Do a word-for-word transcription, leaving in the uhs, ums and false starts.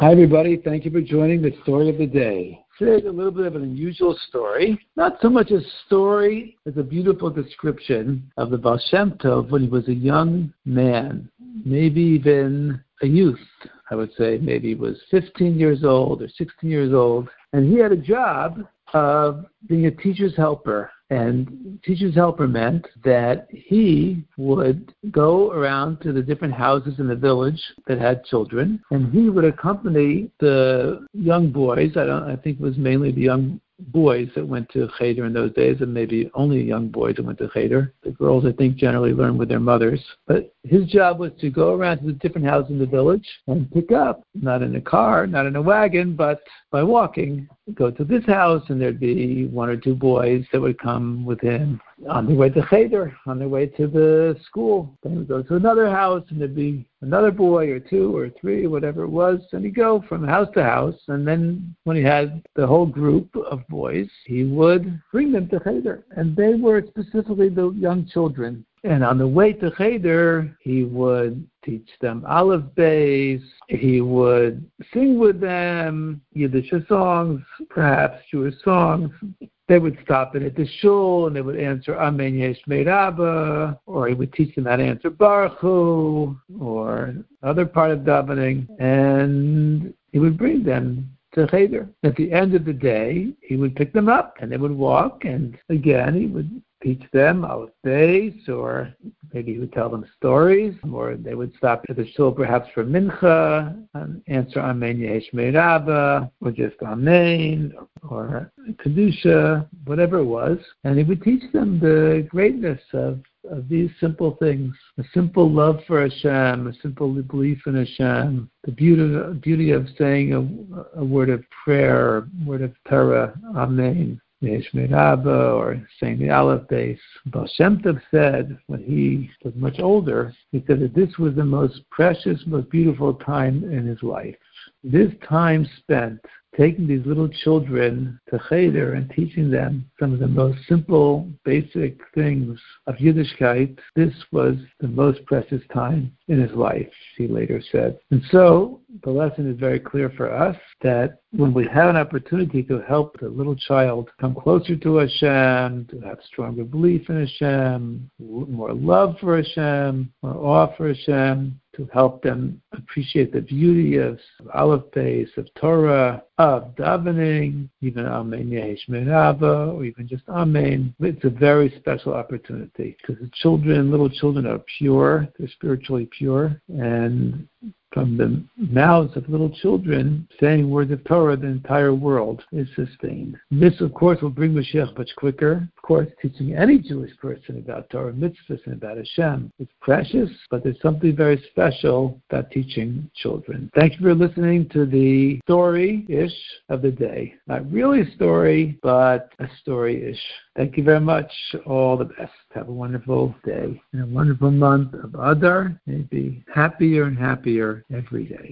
Hi, everybody. Thank you for joining the story of the day. Today's a little bit of an unusual story. Not so much a story as a beautiful description of the Baal Shem Tov when he was a young man, maybe even a youth. I would say maybe he was fifteen years old or sixteen years old, and he had a job of being a teacher's helper. And teacher's helper meant that he would go around to the different houses in the village that had children, and he would accompany the young boys. I don't. I think it was mainly the young boys that went to Cheder in those days, and maybe only young boys that went to Cheder. The girls, I think, generally learned with their mothers. But his job was to go around to the different houses in the village and pick up, not in a car, not in a wagon, but by walking. Go to this house, and there'd be one or two boys that would come with him on their way to Cheder, on their way to the school. Then we'd go to another house, and there'd be another boy or two or three, whatever it was, and he'd go from house to house. And then when he had the whole group of boys, he would bring them to Cheder. And they were specifically the young children. And on the way to Cheder, he would teach them Aleph Beis. He would sing with them Yiddish songs, perhaps Jewish songs. They would stop in at the shul, and they would answer Amen Yesh Meiraba, or he would teach them how to answer Baruch Hu, or other part of davening, and he would bring them to Cheder. At the end of the day, he would pick them up, and they would walk, and again, he would teach them Aleph Beis, or maybe he would tell them stories, or they would stop at the shul perhaps for Mincha, and answer Amen Yesh Meiraba, or just Amen, or Kedusha, whatever it was, and he would teach them the greatness of, of these simple things, a simple love for Hashem, a simple belief in Hashem, the beauty, beauty of saying a, a word of prayer, a word of Torah, Amen Yesh Meiraba, or saying the Aleph Beis. Baal Shem Tov said, when he was much older, he said that this was the most precious, most beautiful time in his life. This time spent taking these little children to Cheder and teaching them some of the most simple, basic things of Yiddishkeit, this was the most precious time in his life, he later said. And so the lesson is very clear for us that when we have an opportunity to help the little child come closer to Hashem, to have stronger belief in Hashem, more love for Hashem, more awe for Hashem, to help them appreciate the beauty of Aleph Beis, of Torah, of davening, even Amen Yesh Meiraba, or even just Amen. It's a very special opportunity because the children, little children, are pure, they're spiritually pure, and from the mouths of little children saying words of Torah, the entire world is sustained. This, of course, will bring Mashiach much quicker. Of course, teaching any Jewish person about Torah mitzvahs and about Hashem is precious, but there's something very special about teaching children. Thank you for listening to the story-ish of the day. Not really a story, but a story-ish. Thank you very much. All the best. Have a wonderful day and a wonderful month of Adar. May be happier and happier every day.